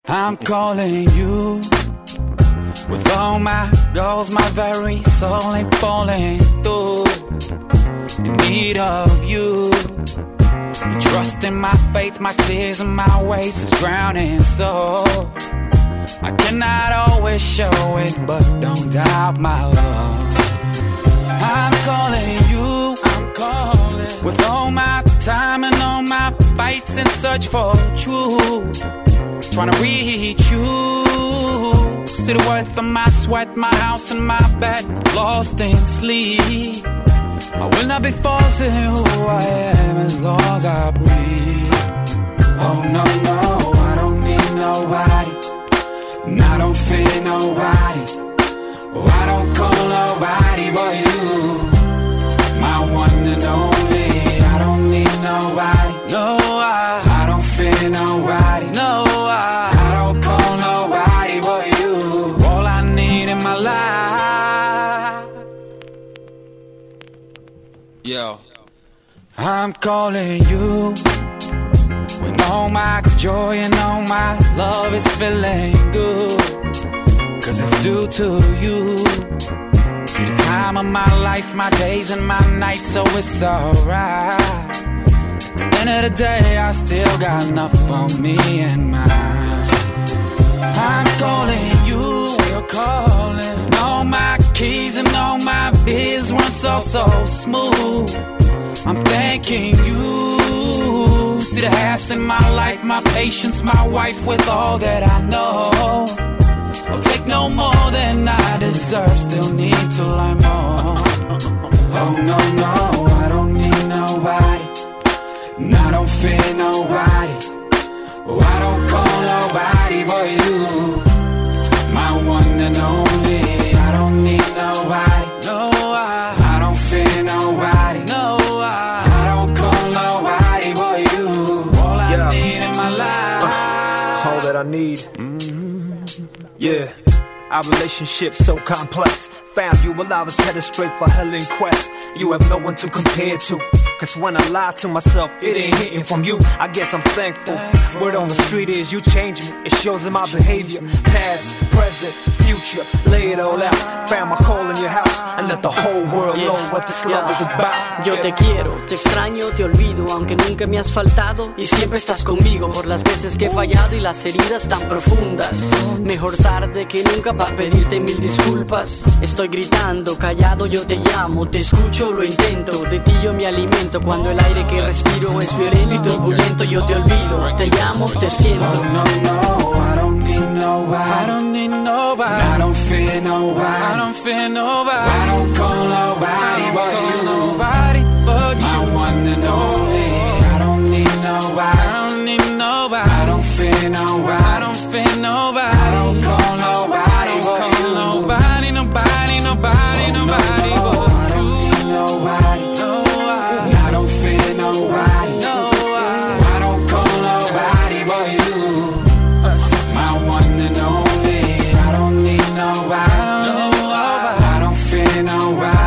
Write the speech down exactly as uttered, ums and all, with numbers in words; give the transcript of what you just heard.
I'm calling you with all my goals, my very soul ain't falling through. In need of you, the trust in my faith, my tears and my ways is drowning. So I cannot always show it, but don't doubt my love. I'm calling you, I'm calling with all my time and all my fights in search for truth. Trying to reach you. See the worth of my sweat, my house and my bed, lost in sleep. I will not be forcing who I am as long as I breathe. Oh no, no, I don't need nobody, and I don't fear nobody. Oh, I don't call nobody but you, my one and only. I don't need nobody, no, I, I don't fear nobody, no, I, I don't call nobody but you. All I need in my life. Yo, I'm calling you when all my joy and all my love is feeling good, cause it's due to you. See the time of my life, my days and my nights, so it's alright. At the end of the day, I still got enough for me and mine. I'm calling you, still calling. All my keys and all my biz run so, so smooth. I'm thanking you. See the halves in my life, my patience, my wife with all that I know. I'll take no more than I deserve, still need to learn more. Oh no, no, I don't need nobody, and I don't fear nobody. Oh, I don't call nobody but you, my one and only. I don't need nobody, no, I, I don't fear nobody, no, I, I don't call nobody but you. All I yeah. need in my life, uh, all that I need. Mm-hmm. Yeah. Our relationship so complex. Found you while I was headed straight for hell in quest. You have no one to compare to, cause when I lie to myself, it ain't hitting from you. I guess I'm thankful. Word on the street is you change me. It shows in my behavior. Past, present, future, lay it all out. Found my call in your house and let the whole world know what this love is about. Yo te quiero, te extraño, te olvido, aunque nunca me has faltado y siempre estás conmigo por las veces que he fallado y las heridas tan profundas. Mejor tarde que nunca para pedirte mil disculpas. Estoy gritando, callado yo te llamo, te escucho, lo intento, de ti yo me alimento. Cuando el aire que respiro es violento y turbulento, yo te olvido, te llamo, te siento. Oh no, no, I don't need nobody, I don't need nobody, I don't fear nobody, I don't fear nobody, I don't call nobody but you, nobody but you, my one and only. I don't need nobody, I don't need nobody, I don't fear nobody, I don't fear nobody, I don't call nobody but you, nobody, nobody, nobody, nobody but you. Nobody, no, I, I don't fear nobody, no, I, I don't call nobody but you, my one and only. I don't need nobody, no, I, I don't fear nobody.